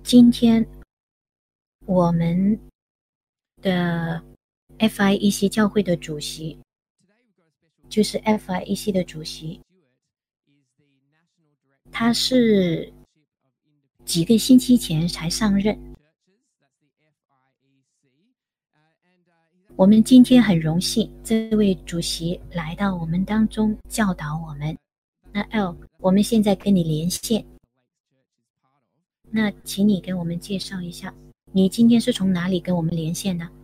今天我们的 FIEC 教会的主席，就是 FIEC 的主席，他是几个星期前才上任。我们今天很荣幸这位主席来到我们当中教导我们。那 L， 我们现在跟你连线，那请你给我们介绍一下，你今天是从哪里跟我们连线的？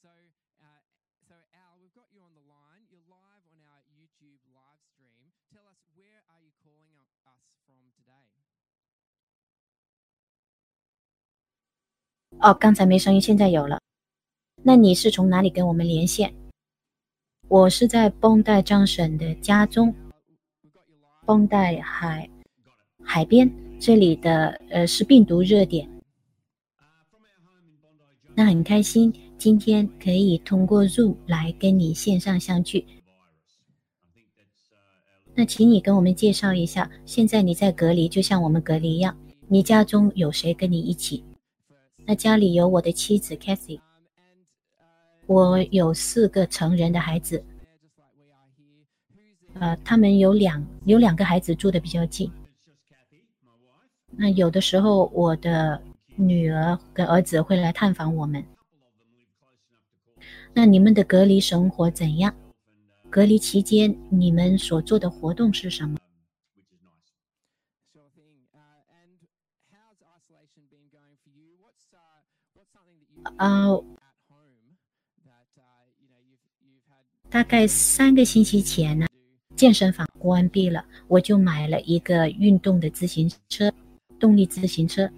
哦，刚才没声音，现在有了。那你是从哪里跟我们连线？我是在绷带张省的家中，绷带海边，这里的是病毒热点。那很开心今天可以通过 Zoom 来跟你线上相聚。那请你跟我们介绍一下，现在你在隔离，就像我们隔离一样，你家中有谁跟你一起？那家里有我的妻子 Kathy， 我有4个成人的孩子，他们有两个孩子住的比较近。那有的时候我的女儿跟儿子会来探访我们。那你们的隔离生活怎样？隔离期间你们所做的活动是什么？大概3个星期前呢，健身房关闭了，我就买了一个运动的自行车，动力自行车。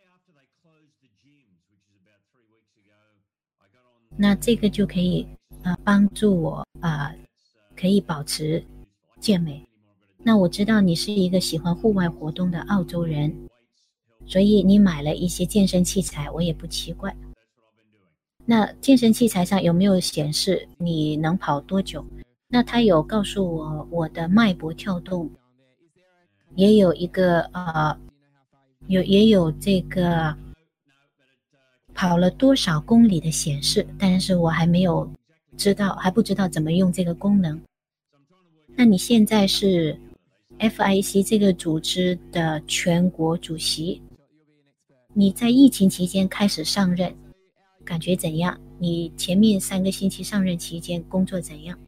那这个就可以帮助我可以保持健美。那我知道你是一个喜欢户外活动的澳洲人，所以你买了一些健身器材，我也不奇怪。那健身器材上有没有显示你能跑多久？那他有告诉我的脉搏跳动，也有一个也有这个跑了多少公里的显示，但是我还不知道怎么用这个功能。那你现在是 FIEC 这个组织的全国主席，你在疫情期间开始上任，感觉怎样？你前面3个星期上任期间工作怎样？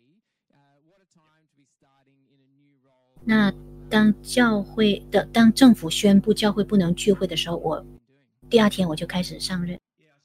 那当政府宣布教会不能聚会的时候，我第2天我就开始上任。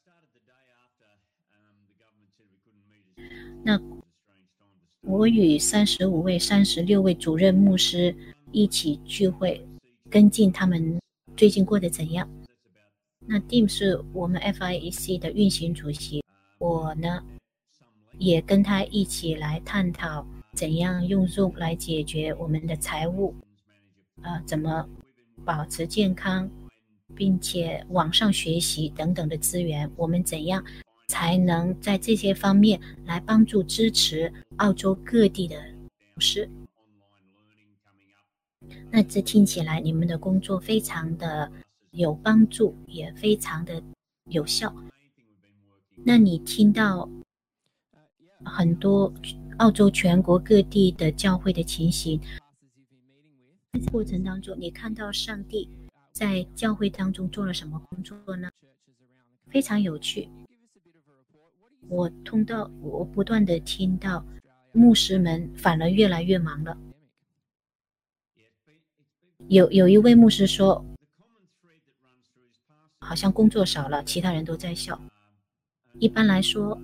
那我与35位、36位主任牧师一起聚会，跟进他们最近过得怎样。那 Dim 是我们 FIEC 的运行主席，我呢也跟他一起来探讨怎样用 Zoom 来解决我们的财务，怎么保持健康，并且网上学习等等的资源，我们怎样才能在这些方面来帮助支持澳洲各地的牧师。那这听起来你们的工作非常的有帮助，也非常的有效。那你听到很多澳洲全国各地的教会的情形，在过程当中你看到上帝在教会当中做了什么工作呢？非常有趣。我不断的听到牧师们反而越来越忙了。有一位牧师说，好像工作少了，其他人都在笑。一般来说，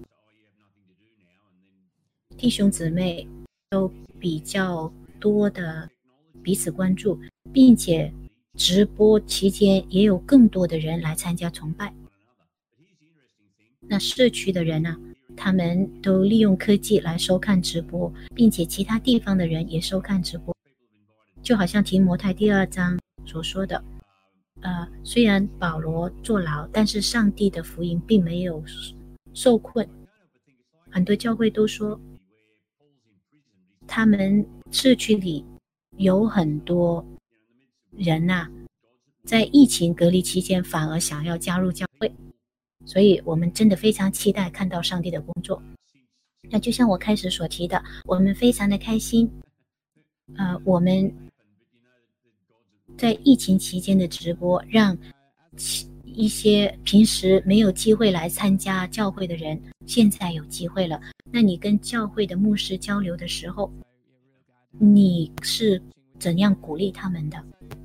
弟兄姊妹都比较多的彼此关注，并且直播期间也有更多的人来参加崇拜。那社区的人他们都利用科技来收看直播，并且其他地方的人也收看直播。就好像提摩太第2章所说的，虽然保罗坐牢，但是上帝的福音并没有受困。很多教会都说，他们社区里有很多人在疫情隔离期间反而想要加入教会，所以我们真的非常期待看到上帝的工作。那就像我开始所提的，我们非常的开心。我们在疫情期间的直播，让一些平时没有机会来参加教会的人，现在有机会了。那你跟教会的牧师交流的时候，你是怎样鼓励他们的？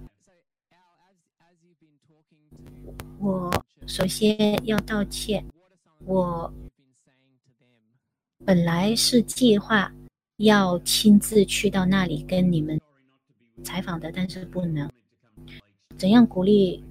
我首先要道歉，我本来是计划要亲自去到那里跟你们采访的，但是不能。怎样鼓励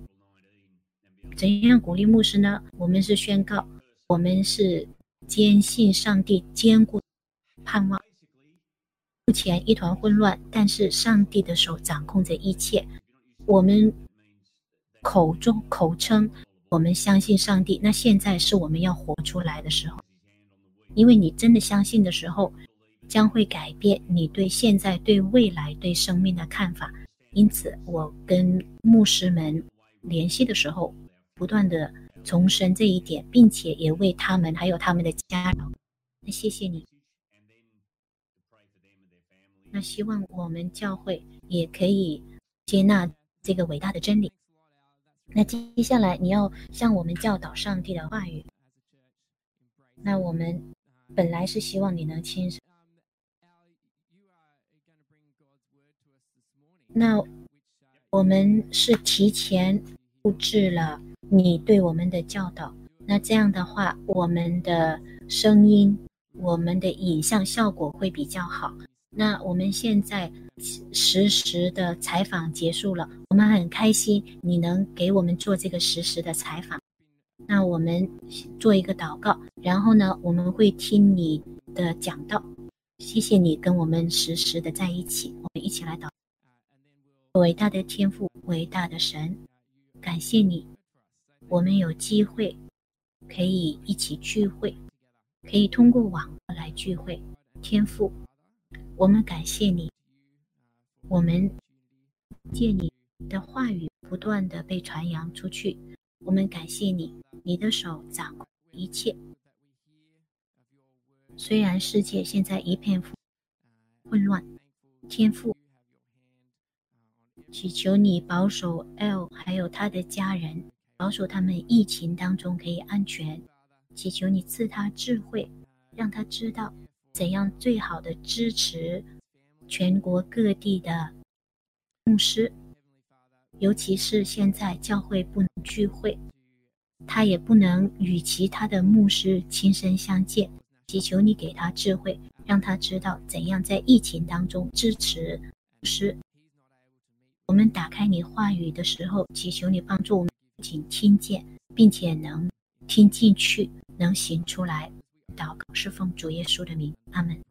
牧师呢？我们是宣告，我们是坚信上帝坚固盼望。目前一团混乱，但是上帝的手掌控着一切。我们口称我们相信上帝，那现在是我们要活出来的时候。因为你真的相信的时候，将会改变你对现在、对未来、对生命的看法。因此我跟牧师们联系的时候，不断的重申这一点，并且也为他们还有他们的家人。那谢谢你。那希望我们教会也可以接纳这个伟大的真理。那接下来你要向我们教导上帝的话语。那我们本来是希望你能亲手，那我们是提前录制了你对我们的教导。那这样的话，我们的声音、我们的影像效果会比较好。那我们现在实时的采访结束了，我们很开心你能给我们做这个实时的采访。那我们做一个祷告，然后呢，我们会听你的讲道。谢谢你跟我们实时的在一起，我们一起来祷告。伟大的天父，伟大的神，感谢你，我们有机会可以一起聚会，可以通过网络来聚会。天父，我们感谢你，我们借你的话语不断的被传扬出去。我们感谢你，你的手掌控一切。虽然世界现在一片混乱，天父，祈求你保守 L 还有他的家人，保守他们疫情当中可以安全。祈求你赐他智慧，让他知道怎样最好的支持全国各地的牧师，尤其是现在教会不能聚会，他也不能与其他的牧师亲身相见。祈求你给他智慧，让他知道怎样在疫情当中支持牧师。我们打开你话语的时候，祈求你帮助我们不仅听见，并且能听进去，能行出来。祷告是奉主耶稣的名，阿们。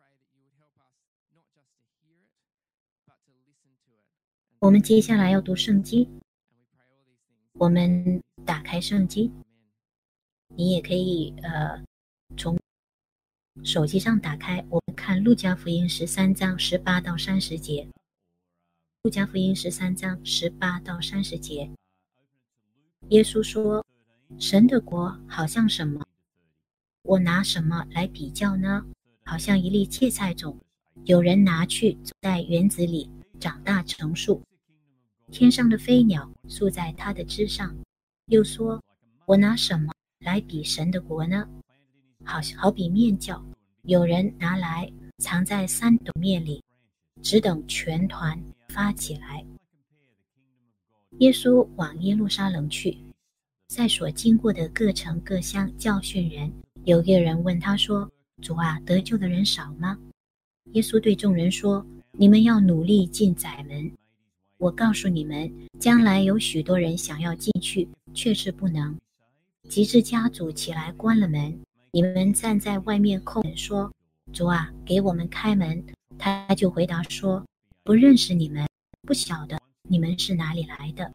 我们接下来要读圣经，我们打开圣经，你也可以从手机上打开，我们看路加福音13章18到30节。路加福音13章18到30节，耶稣说，神的国好像什么？我拿什么来比较呢？好像一粒芥菜种，有人拿去种在园子里，长大成树，天上的飞鸟宿在它的枝上。又说，我拿什么来比神的国呢？好比面酵，有人拿来藏在3斗面里，只等全团发起来。耶稣往耶路撒冷去，在所经过的各城各乡教训人。有一个人问他说，主啊，得救的人少吗？耶稣对众人说，你们要努力进窄门。我告诉你们，将来有许多人想要进去，却是不能。及至家主起来关了门，你们站在外面叩门说，主啊，给我们开门。他就回答说，不认识你们，不晓得你们是哪里来的。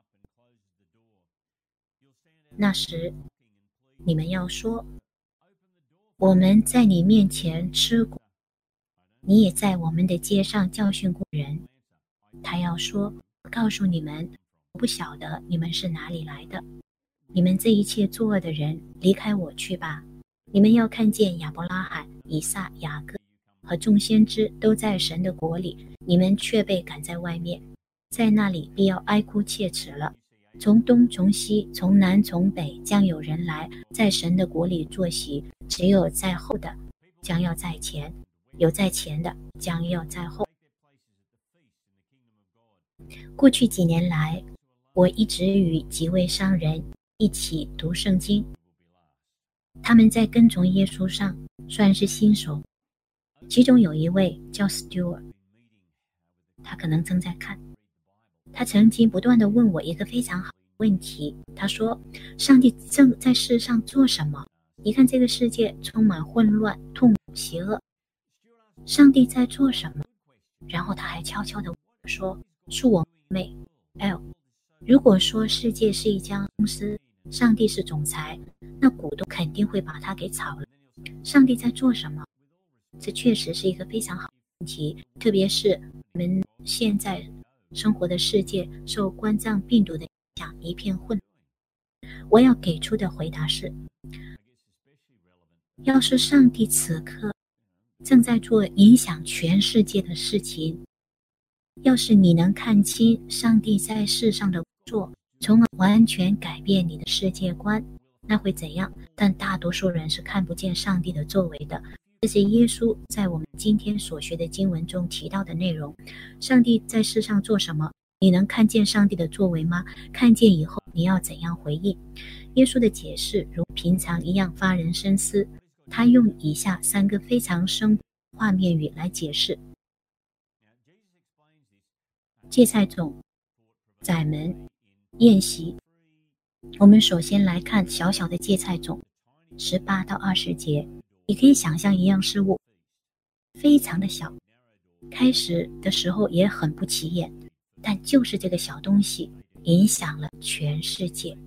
那时你们要说，我们在你面前吃过，你也在我们的街上教训过人。他要说，告诉你们， 不晓得你们是哪里来的。你们这一切作恶的人，离开我去吧。你们要看见亚伯拉罕、以撒、雅各和众先知都在神的国里，你们却被赶在外面，在那里必要哀哭切齿了。从东从西从南从北将有人来，在神的国里坐席，只有在后的将要在前，有在前的将要在后。过去几年来，我一直与几位商人一起读圣经，他们在跟从耶稣上算是新手，其中有一位叫 Stewart， 他可能正在看。他曾经不断地问我一个非常好的问题，他说，上帝正在世上做什么？你看这个世界充满混乱、痛苦、邪恶，上帝在做什么？然后他还悄悄地说，恕我妹 L， 如果说世界是一家公司，上帝是总裁，那股东肯定会把他给炒了。上帝在做什么？这确实是一个非常好的问题，特别是我们现在生活的世界受冠状病毒的影响一片混乱。我要给出的回答是，要是上帝此刻正在做影响全世界的事情，要是你能看清上帝在世上的工作，从而完全改变你的世界观，那会怎样？但大多数人是看不见上帝的作为的。这是耶稣在我们今天所学的经文中提到的内容。上帝在世上做什么？你能看见上帝的作为吗？看见以后你要怎样回应？耶稣的解释如平常一样发人深思，他用以下3个非常生画面语来解释：芥菜种、窄门、宴席。我们首先来看小小的芥菜种，18到20节。你可以想象一样事物，非常的小，开始的时候也很不起眼，但就是这个小东西影响了全世界。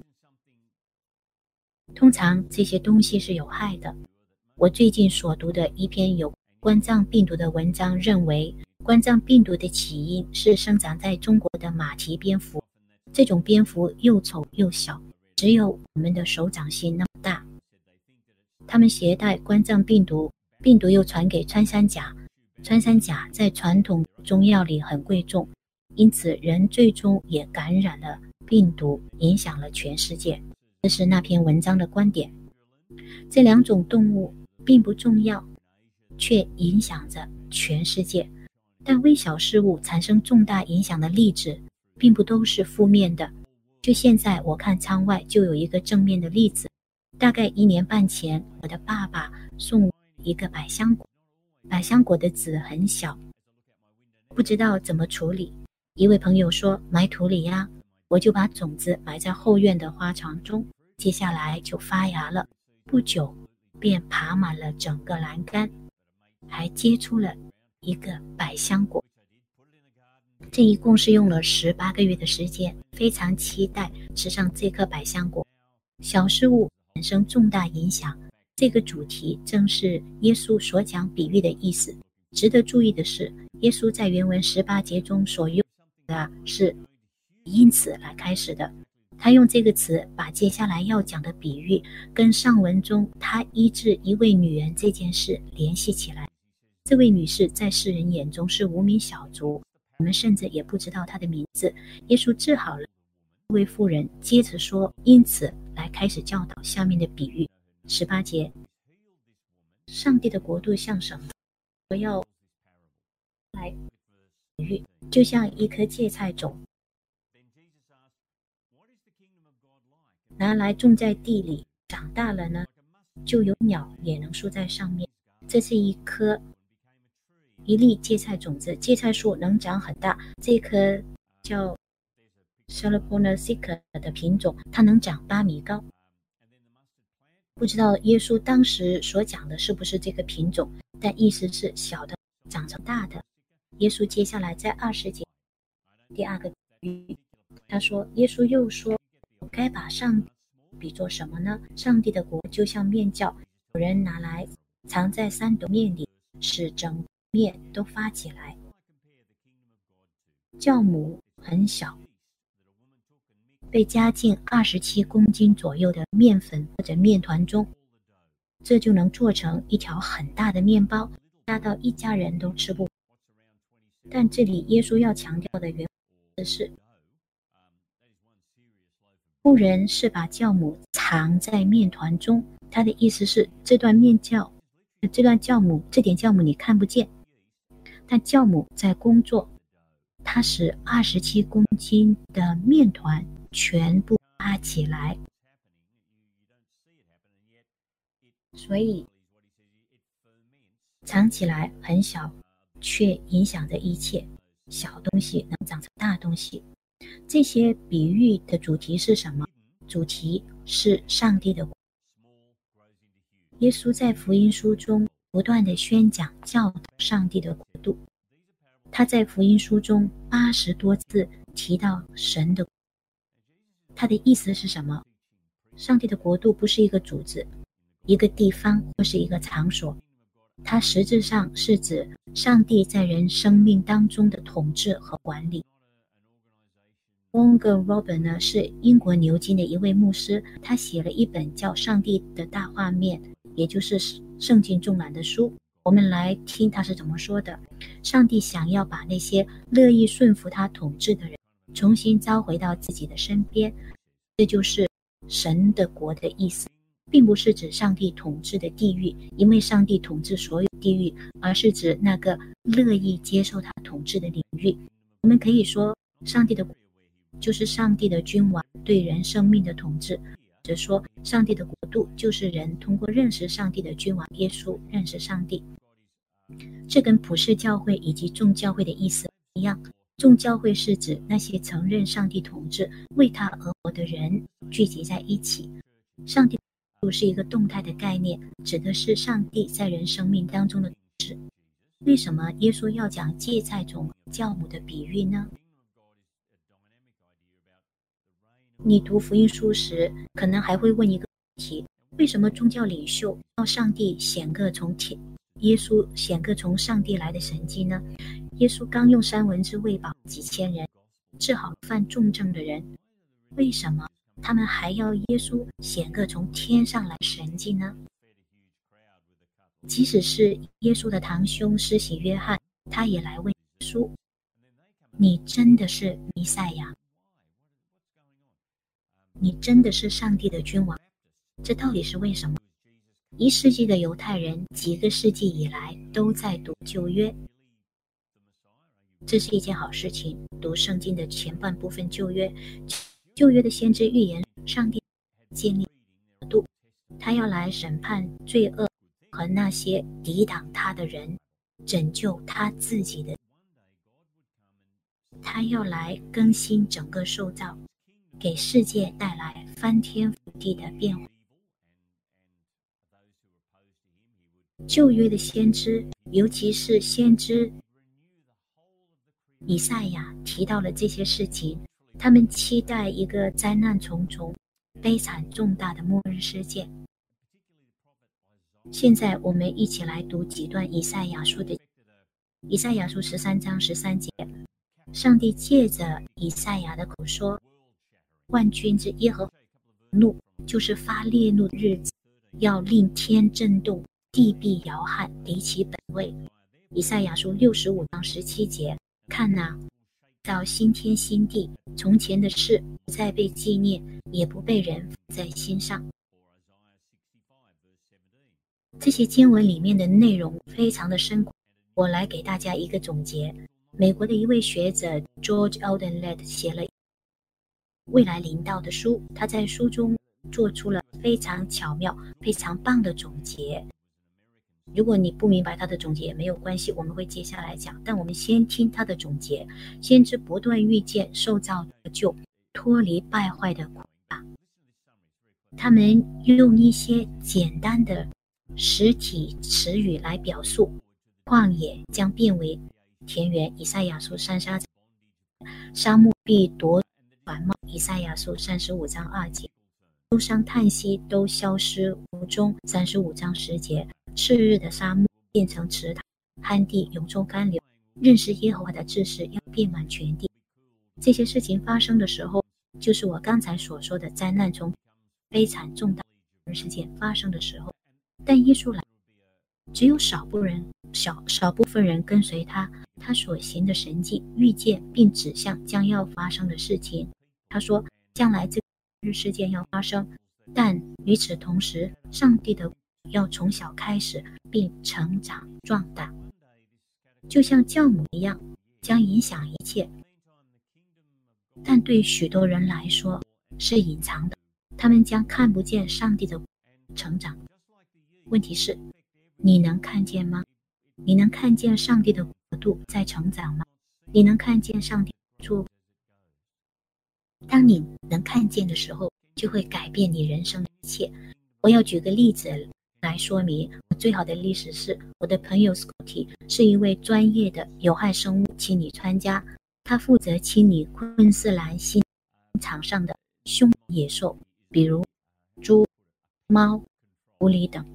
通常这些东西是有害的。我最近所读的一篇有冠状病毒的文章认为，冠状病毒的起因是生长在中国的马蹄蝙蝠。这种蝙蝠又丑又小，只有我们的手掌心那么大。它们携带冠状病毒，病毒又传给穿山甲。穿山甲在传统中药里很贵重，因此人最终也感染了病毒，影响了全世界。这是那篇文章的观点。这2种动物并不重要，却影响着全世界。但微小事物产生重大影响的例子并不都是负面的。就现在我看窗外就有一个正面的例子。大概1年半前，我的爸爸送我一个百香果，百香果的籽很小，不知道怎么处理。一位朋友说埋土里呀，我就把种子埋在后院的花槽中，接下来就发芽了，不久便爬满了整个栏杆，还结出了一个百香果。这一共是用了18个月的时间，非常期待吃上这颗百香果。小事物产生重大影响，这个主题正是耶稣所讲比喻的意思。值得注意的是，耶稣在原文18节中所用的是因此来开始的。他用这个词把接下来要讲的比喻跟上文中他医治一位女人这件事联系起来。这位女士在世人眼中是无名小卒，我们甚至也不知道她的名字。耶稣治好了这位妇人，接着说因此来开始教导下面的比喻。18节，上帝的国度像什么？我要来比喻，就像一颗芥菜种，拿来种在地里，长大了呢，就有鸟也能住在上面。这是一粒芥菜种子，芥菜树能长很大。这棵叫 Salponaceae 的品种，它能长8米高。不知道耶稣当时所讲的是不是这个品种，但意思是小的长成大的。耶稣接下来在20节第2个比喻，他说，耶稣又说，我该把上帝比作什么呢？上帝的国就像面酵，有人拿来藏在3斗面里，使整面都发起来。酵母很小， 被加进27公斤左右的面粉或者面团中，这就能做成一条很大的面包，大到一家人都吃不完。但这里耶稣要强调的原则是，妇人是把酵母藏在面团中，他的意思是这点酵母你看不见，但酵母在工作，它使27公斤的面团全部发起来。所以藏起来很小，却影响着一切，小东西能长成大东西。这些比喻的主题是什么？主题是上帝的国。耶稣在福音书中不断地宣讲教导上帝的国度。他在福音书中80多次提到神的国度。他的意思是什么？上帝的国度不是一个组织、一个地方或是一个场所，它实质上是指上帝在人生命当中的统治和管理。Wong Robin 呢是英国牛津的一位牧师，他写了一本叫《上帝的大画面》，也就是圣经中览的书。我们来听他是怎么说的。上帝想要把那些乐意顺服他统治的人重新召回到自己的身边，这就是神的国的意思，并不是指上帝统治的地狱，因为上帝统治所有地狱，而是指那个乐意接受他统治的领域。我们可以说上帝的国就是上帝的君王对人生命的统治，或者说上帝的国度就是人通过认识上帝的君王耶稣认识上帝。这跟普世教会以及众教会的意思一样，众教会是指那些承认上帝统治为他而活的人聚集在一起。上帝的国度是一个动态的概念，指的是上帝在人生命当中的统治。为什么耶稣要讲芥菜种酵母的比喻呢？你读福音书时可能还会问一个问题，为什么宗教领袖要耶稣显个从上帝来的神迹呢？耶稣刚用3文治喂饱几千人，治好犯重症的人，为什么他们还要耶稣显个从天上来神迹呢？即使是耶稣的堂兄施洗约翰，他也来问耶稣，你真的是弥赛亚？你真的是上帝的君王？这到底是为什么？1世纪的犹太人几个世纪以来都在读旧约，这是一件好事情。读圣经的前半部分旧约的先知预言上帝建立国度，他要来审判罪恶和那些抵挡他的人，拯救他自己的，他要来更新整个受造，给世界带来翻天覆地的变化。旧约的先知，尤其是先知以赛亚提到了这些事情，他们期待一个灾难重重、悲惨重大的末日事件。现在我们一起来读几段以赛亚书13章13节，上帝借着以赛亚的口说，万军之耶和华怒，就是发烈怒的日子，要令天震动，地必摇撼，离其本位。以赛亚书65章17节，看哪，到新天新地，从前的事不再被纪念，也不被人放在心上。这些经文里面的内容非常的深广，我来给大家一个总结。美国的一位学者 George Eldon Ladd 写了未来临到的书，他在书中做出了非常巧妙、非常棒的总结。如果你不明白他的总结也没有关系，我们会接下来讲，但我们先听他的总结。先知不断遇见受造得救、脱离败坏的苦难，他们用一些简单的实体词语来表述，旷野将变为田园，以赛亚书33章，沙漠必夺繁茂，以赛亚书35章2节，忧伤叹息都消失无踪，35章10节，赤日的沙漠变成池塘，旱地永抽干流，认识耶和华的知识要遍满全地。这些事情发生的时候， 就是我刚才所说的灾难中非常重大的事件发生的时候，但耶稣来，只有少部分人跟随他所行的神迹，预见并指向将要发生的事情。他说，将来这个事件要发生，但与此同时，上帝的要从小开始并成长壮大，就像酵母一样，将影响一切。但对许多人来说是隐藏的，他们将看不见上帝的成长。问题是，你能看见吗？你能看见上帝的国度在成长吗？你能看见上帝做？当你能看见的时候，就会改变你人生的一切。我要举个例子来说明。我最好的例子是我的朋友 Scotty， 是一位专业的有害生物清理专家，他负责清理昆士兰新场上的凶野兽，比如猪、猫、狐狸等。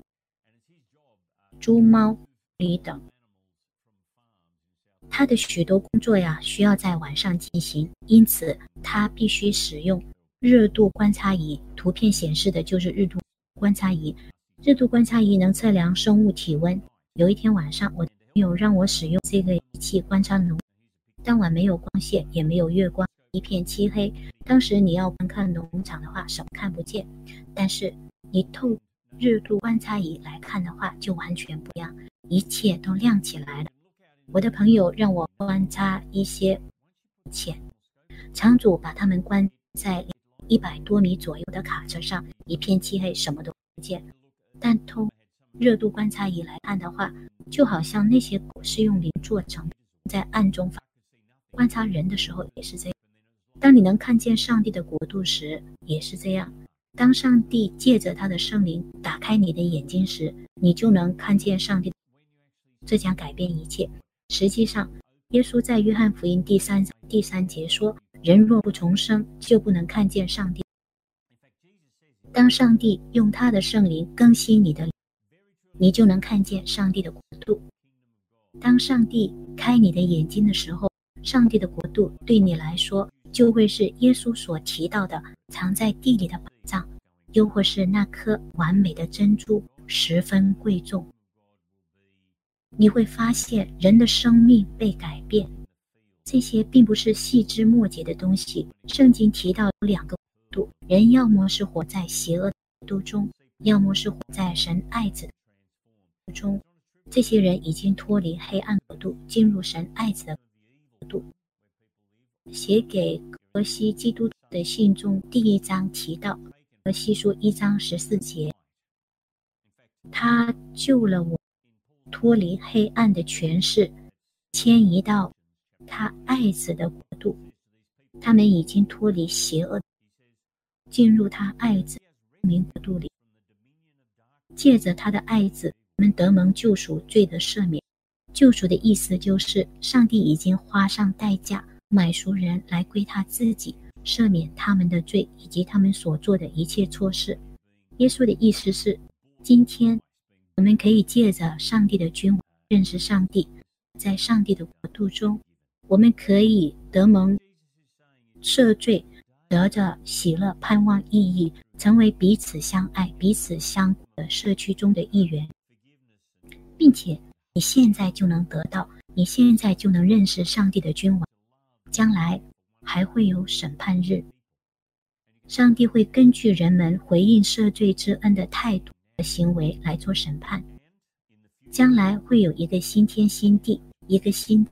他的许多工作需要在晚上进行，因此他必须使用热度观察仪。图片显示的就是热度观察仪。热度观察仪能测量生物体温。有一天晚上，我的朋友让我使用这个仪器观察农。当晚没有光线，也没有月光，一片漆黑。当时你要观看农场的话，什么看不见。但是你透热度观察仪来看的话，就完全不一样，一切都亮起来了。我的朋友让我观察一些潜，场主把他们关在100多米左右的卡车上，一片漆黑，什么都看不见。但透热度观察仪来看的话，就好像那些狗是用磷做成，在暗中观察人的时候也是这样。当你能看见上帝的国度时，也是这样。当上帝借着他的圣灵打开你的眼睛时，你就能看见上帝，这将改变一切。实际上，耶稣在约翰福音第3章第3节说，人若不重生，就不能看见上帝。当上帝用他的圣灵更新你的灵，你就能看见上帝的国度。当上帝开你的眼睛的时候，上帝的国度对你来说就会是耶稣所提到的藏在地里的宝藏，又或是那颗完美的珍珠，十分贵重。你会发现人的生命被改变。这些并不是细枝末节的东西。圣经提到有2个国度，人要么是活在邪恶的国度中，要么是活在神爱子的国度中。这些人已经脱离黑暗国度，进入神爱子的国度。写给格西基督徒的信中第1章提到，格西书1章14节，他救了我脱离黑暗的权势，迁移到他爱子的国度。他们已经脱离邪恶，进入他爱子的名国度里。借着他的爱子，我们得蒙救赎，罪的赦免。救赎的意思就是上帝已经花上代价买赎人来归他自己，赦免他们的罪以及他们所做的一切错事。耶稣的意思是，今天我们可以借着上帝的君王认识上帝，在上帝的国度中，我们可以得蒙赦罪，得着喜乐、盼望、意义，成为彼此相爱、彼此相顾的社区中的一员，并且你现在就能得到，你现在就能认识上帝的君王。将来还会有审判日，上帝会根据人们回应赦罪之恩的态度和行为来做审判。将来会有一个新天新地，一个新。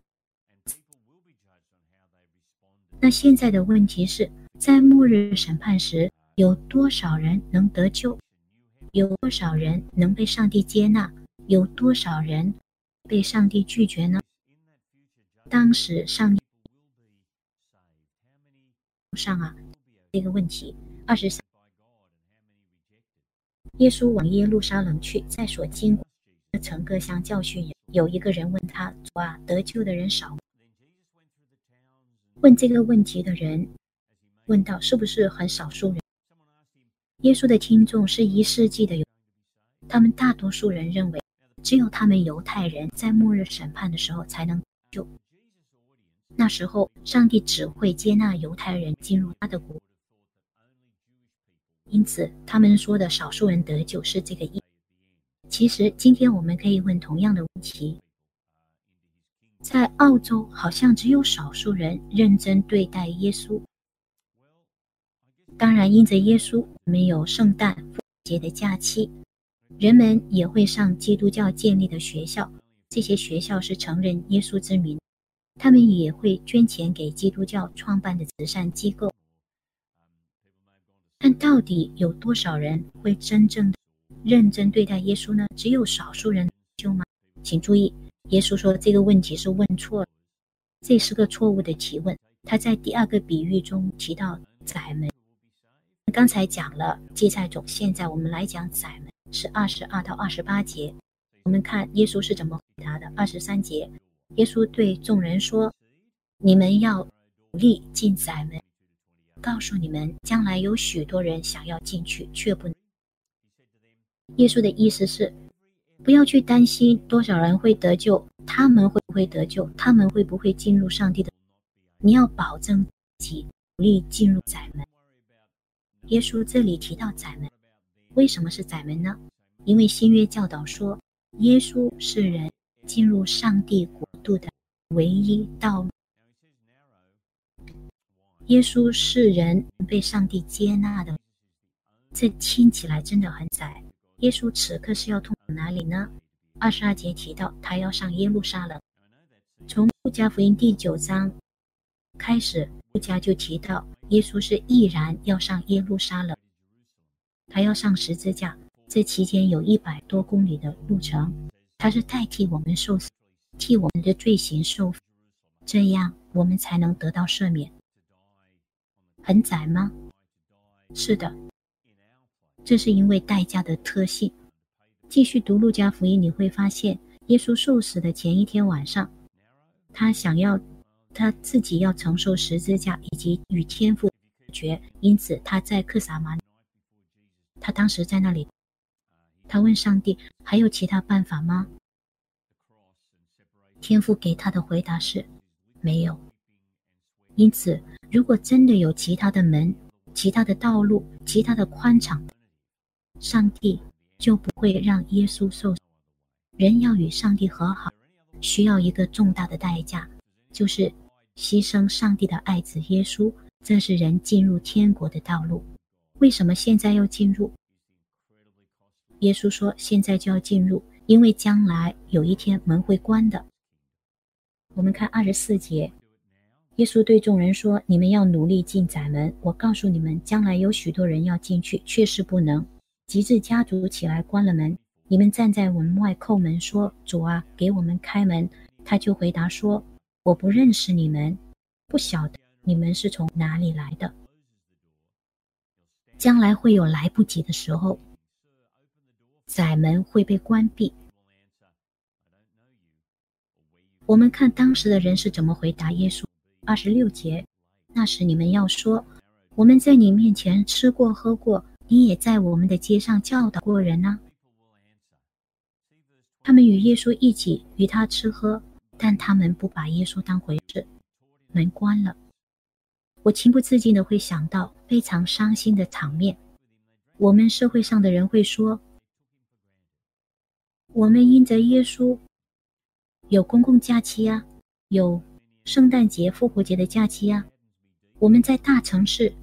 那现在的问题是，在末日审判时，有多少人能得救？有多少人能被上帝接纳？有多少人被上帝拒绝呢？当时上帝上这个问题23，耶稣往耶路撒冷去，在所经过的城各乡教训人。有一个人问他，主啊，得救的人少吗？问这个问题的人问到，是不是很少数人？耶稣的听众是1世纪的犹太人，他们大多数人认为只有他们犹太人在末日审判的时候才能得救。那时候上帝只会接纳犹太人进入他的国， 因此他们说的少数人得救是这个意思。其实今天我们可以问同样的问题，在澳洲好像只有少数人认真对待耶稣。当然因着耶稣，我们有圣诞、复活节的假期，人们也会上基督教建立的学校，这些学校是承认耶稣之名，他们也会捐钱给基督教创办的慈善机构。但到底有多少人会真正的认真对待耶稣呢？只有少数人得救吗？请注意，耶稣说这个问题是问错了，这是个错误的提问。他在第二个比喻中提到窄门，刚才讲了芥菜种，现在我们来讲窄门，是22到28节。我们看耶稣是怎么回答的。23节，耶稣对众人说，你们要努力进窄门，告诉你们，将来有许多人想要进去，却不能。耶稣的意思是，不要去担心多少人会得救，他们会不会得救，他们会不会进入上帝的，你要保证自己努力进入窄门。耶稣这里提到窄门，为什么是窄门呢？因为新约教导说，耶稣是人进入上帝国度的唯一道路。耶稣是人被上帝接纳的，这听起来真的很窄。耶稣此刻是要通往哪里呢？22节提到他要上耶路撒冷。从路加福音第9章开始，路加就提到耶稣是毅然要上耶路撒冷，他要上十字架，这期间有100多公里的路程，他是代替我们受死，替我们的罪行受罚，这样我们才能得到赦免。很窄吗？是的，这是因为代价的特性。继续读路加福音，你会发现耶稣受死的前一天晚上，他自己要承受十字架以及与天父决，因此他在客撒玛尼，他当时在那里，他问上帝还有其他办法吗？天父给他的回答是没有。因此如果真的有其他的门、其他的道路、其他的宽敞，上帝就不会让耶稣受死。人要与上帝和好，需要一个重大的代价，就是牺牲上帝的爱子耶稣，这是人进入天国的道路。为什么现在要进入？耶稣说现在就要进入，因为将来有一天门会关的。我们看24节，耶稣对众人说，你们要努力进窄门，我告诉你们，将来有许多人要进去，却是不能。及至家主起来关了门，你们站在门外叩门说，主啊，给我们开门。他就回答说，我不认识你们，不晓得你们是从哪里来的。将来会有来不及的时候，窄门会被关闭。我们看当时的人是怎么回答耶稣。26节，那时你们要说，我们在你面前吃过喝过，你也在我们的街上教导过人啊。他们与耶稣一起与他吃喝，但他们不把耶稣当回事，门关了。我情不自禁地会想到非常伤心的场面。我们社会上的人会说，我们因着耶稣有公共假期啊，有圣诞节、复活节的假期啊，我们在大城市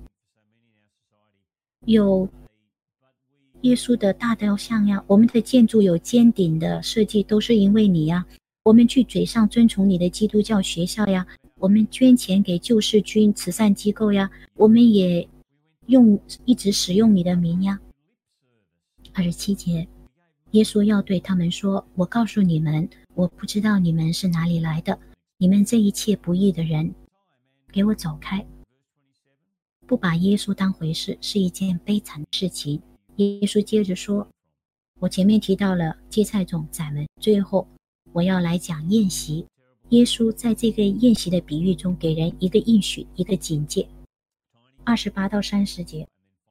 有耶稣的大雕像呀，我们的建筑有尖顶的设计，都是因为你呀。我们去嘴上遵从你的基督教学校呀，我们捐钱给救世军慈善机构呀，我们也一直使用你的名呀。27节，耶稣要对他们说，我告诉你们，我不知道你们是哪里来的，你们这一切不义的人，给我走开。不把耶稣当回事是一件悲惨的事情。耶稣接着说，我前面提到了芥菜种、窄门，最后我要来讲宴席。耶稣在这个宴席的比喻中给人一个应许，一个警戒。28到30节，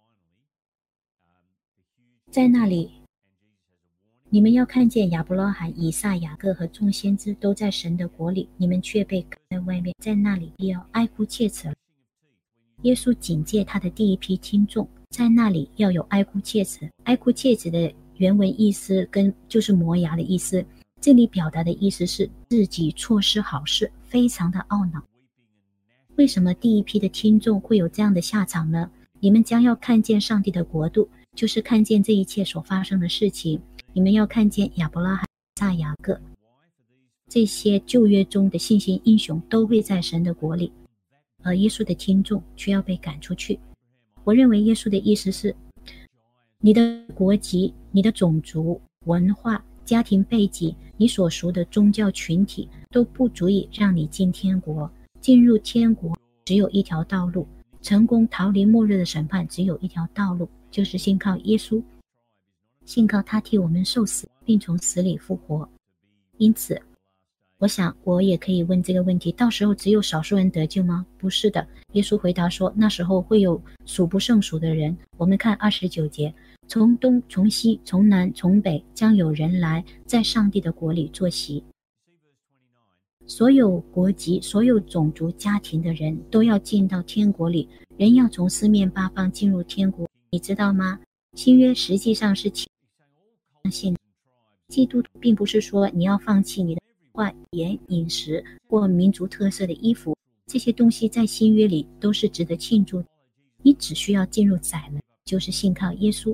在那里你们要看见亚伯拉罕、以撒、雅各和众先知都在神的国里，你们却被赶在外面，在那里必要哀哭切齿。耶稣警戒他的第一批听众， 在那里要有哀哭切齿。哀哭切齿的原文意思就是磨牙的意思，这里表达的意思是自己错失好事，非常的懊恼。为什么第一批的听众会有这样的下场呢？你们将要看见上帝的国度，就是看见这一切所发生的事情。你们要看见亚伯拉罕、撒雅各，这些旧约中的信心英雄都会在神的国里，而耶稣的听众却要被赶出去。我认为耶稣的意思是，你的国籍、你的种族、文化、家庭背景、你所属的宗教群体都不足以让你进天国。进入天国只有一条道路，成功逃离末日的审判只有一条道路，就是信靠耶稣，信靠他替我们受死，并从死里复活。因此我想我也可以问这个问题，到时候只有少数人得救吗？不是的，耶稣回答说，那时候会有数不胜数的人。我们看29节，从东从西从南从北将有人来，在上帝的国里坐席。所有国籍、所有种族、家庭的人都要进到天国里，人要从四面八方进入天国，你知道吗？新约实际上是相信基督徒并不是说你要放弃你的话言、饮食或民族特色的衣服，这些东西在新约里都是值得庆祝的。你只需要进入窄门，就是信靠耶稣。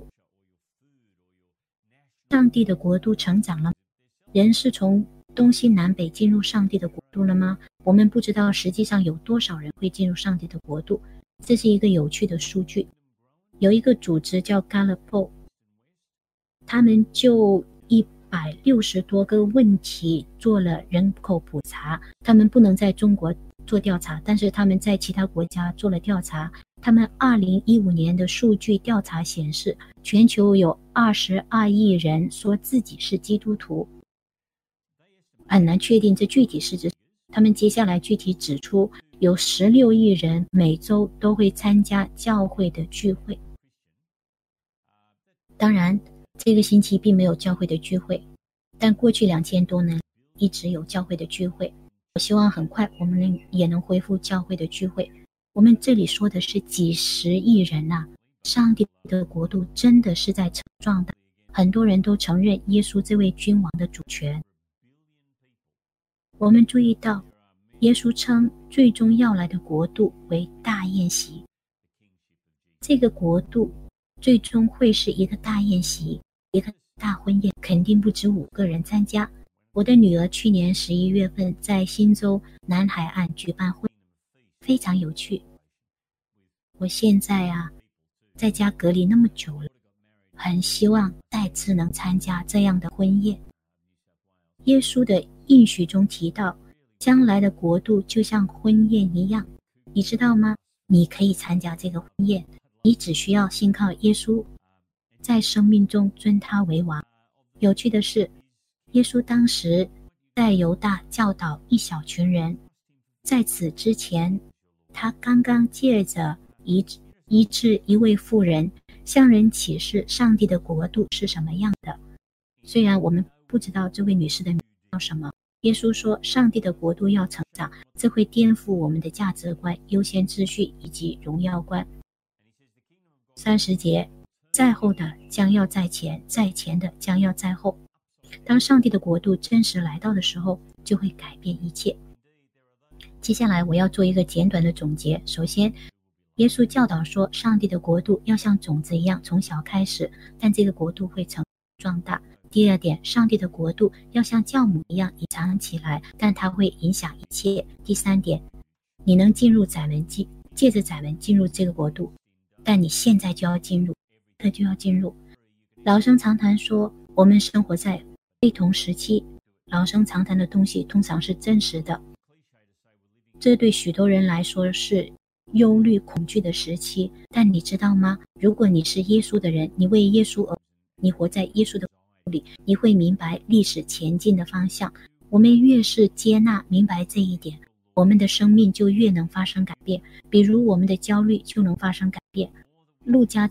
上帝的国度成长了，人是从东西南北进入上帝的国度了吗？我们不知道实际上有多少人会进入上帝的国度，这是一个有趣的数据。有一个组织叫 Gallup， 他们就160多个问题做了人口普查，他们不能在中国做调查，但是他们在其他国家做了调查。他们2015年的数据调查显示，全球有22亿人说自己是基督徒，很难确定这具体是指。他们接下来具体指出，有16亿人每周都会参加教会的聚会。当然这个星期并没有教会的聚会，但过去2000多年一直有教会的聚会。我希望很快我们也能恢复教会的聚会。我们这里说的是几十亿人啊，上帝的国度真的是在成长的，很多人都承认耶稣这位君王的主权。我们注意到耶稣称最终要来的国度为大宴席，这个国度最终会是一个大宴席，一个大婚宴，肯定不止5个人参加。我的女儿去年11月份在新州南海岸举办婚礼，非常有趣。我现在在家隔离那么久了，很希望再次能参加这样的婚宴。耶稣的应许中提到，将来的国度就像婚宴一样，你知道吗？你可以参加这个婚宴，你只需要信靠耶稣，在生命中尊他为王。有趣的是，耶稣当时在犹大教导一小群人，在此之前他刚刚借着医治一位妇人，向人启示上帝的国度是什么样的。虽然我们不知道这位女士的名字叫什么，耶稣说上帝的国度要成长，这会颠覆我们的价值观、优先秩序以及荣耀观。30节，在后的将要在前，在前的将要在后。当上帝的国度真实来到的时候，就会改变一切。接下来我要做一个简短的总结。首先，耶稣教导说上帝的国度要像种子一样从小开始，但这个国度会成壮大。第二点，上帝的国度要像酵母一样隐藏起来，但它会影响一切。第三点，你能进入窄门，借着窄门进入这个国度，但你现在就要进入，就要进入。老生常谈说，我们生活在非同时期，老生常谈的东西通常是真实的。这对许多人来说是忧虑恐惧的时期，但你知道吗？如果你是耶稣的人，你为耶稣而你活在耶稣的里，你会明白历史前进的方向。我们越是接纳明白这一点，我们的生命就越能发生改变。比如我们的焦虑就能发生改变。路加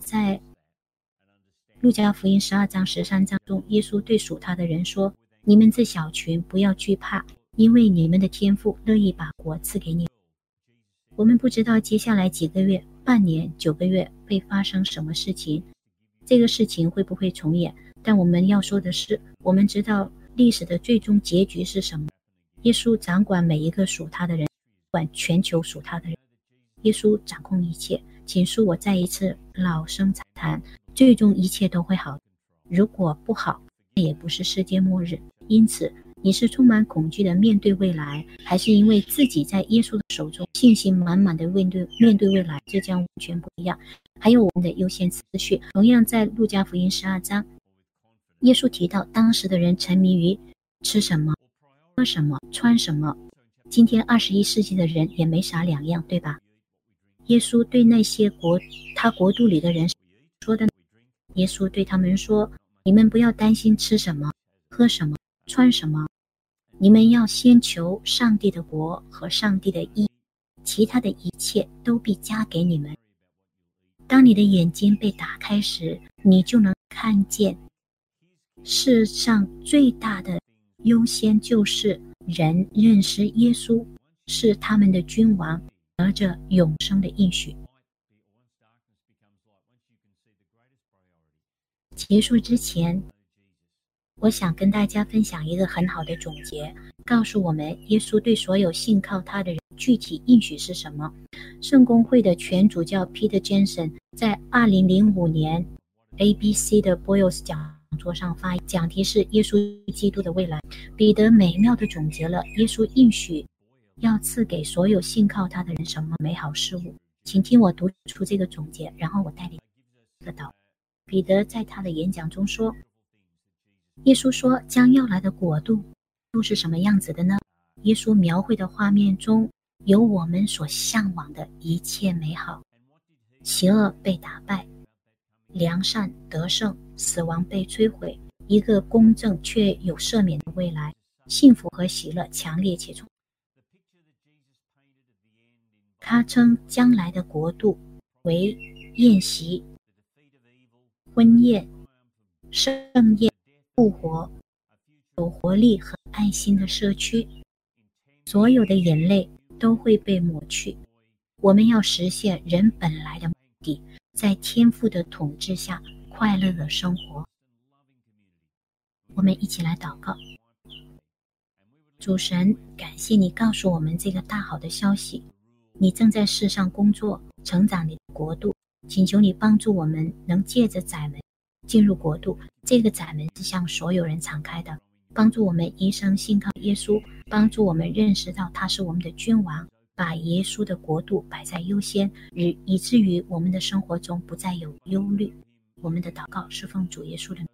福音12章13章中，耶稣对属他的人说，你们这小群不要惧怕，因为你们的天父乐意把国赐给你。 我们不知道接下来几个月、半年、9个月会发生什么事情，这个事情会不会重演？但我们要说的是，我们知道历史的最终结局是什么。耶稣掌管每一个属他的人，管全球属他的人。耶稣掌控一切，请恕我再一次老生常谈，最终一切都会好。如果不好，那也不是世界末日。因此，你是充满恐惧的面对未来，还是因为自己在耶稣的手中信心满满的面对未来？这将完全不一样。还有我们的优先次序，同样在路加福音12章，耶稣提到当时的人沉迷于吃什么、喝什么、穿什么。今天21世纪的人也没啥两样，对吧？耶稣对那些他国度里的人说的，耶稣对他们说，你们不要担心吃什么、喝什么、穿什么，你们要先求上帝的国和上帝的义，其他的一切都必加给你们。当你的眼睛被打开时，你就能看见世上最大的优先就是人认识耶稣是他们的君王，得着永生的应许。结束之前，我想跟大家分享一个很好的总结，告诉我们耶稣对所有信靠他的人具体应许是什么。圣公会的前主教 Peter Jensen 在2005年 ABC 的 Boyles 讲座上发言，讲题是耶稣基督的未来。彼得美妙地总结了耶稣应许要赐给所有信靠他的人什么美好事物。请听我读出这个总结，然后我带领一个祷。彼得在他的演讲中说，耶稣说将要来的国度是什么样子的呢？耶稣描绘的画面中有我们所向往的一切美好，邪恶被打败，良善得胜，死亡被摧毁，一个公正却有赦免的未来，幸福和喜乐强烈且充。他称将来的国度为宴席、婚宴、盛宴、复活、有活力和爱心的社区，所有的眼泪都会被抹去。我们要实现人本来的目的，在天父的统治下快乐的生活。我们一起来祷告。主神，感谢你告诉我们这个大好的消息，你正在世上工作，成长你的国度，请求你帮助我们能借着窄门进入国度。这个窄门是向所有人敞开的，帮助我们一生信靠耶稣，帮助我们认识到他是我们的君王，把耶稣的国度摆在优先，以至于我们的生活中不再有忧虑。我们的祷告是奉主耶稣的名。